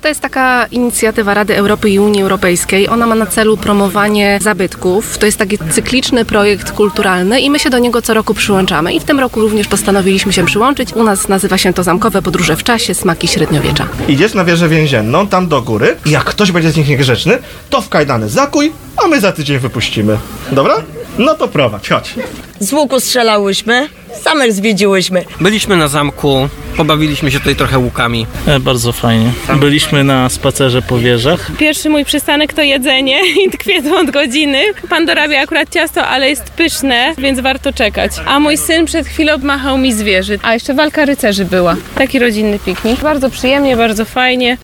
To jest taka inicjatywa Rady Europy i Unii Europejskiej. Ona ma na celu promowanie zabytków. To jest taki cykliczny projekt kulturalny i my się do niego co roku przyłączamy. I w tym roku również postanowiliśmy się przyłączyć. U nas nazywa się to Zamkowe Podróże w czasie, smaki średniowiecza. Idziesz na wieżę więzienną, tam do góry i jak ktoś będzie z nich niegrzeczny, to w kajdany zakuj, a my za tydzień wypuścimy. Dobra? No to prowadź, chodź. Z łuku strzelałyśmy, samych zwiedziłyśmy. Byliśmy na zamku, pobawiliśmy się tutaj trochę łukami. Bardzo fajnie. Byliśmy na spacerze po wieżach. Pierwszy mój przystanek to jedzenie i tkwię tu od godziny. Pan dorabia akurat ciasto, ale jest pyszne, więc warto czekać. A mój syn przed chwilą obmachał mi zwierzę. A jeszcze walka rycerzy była. Taki rodzinny piknik. Bardzo przyjemnie, bardzo fajnie.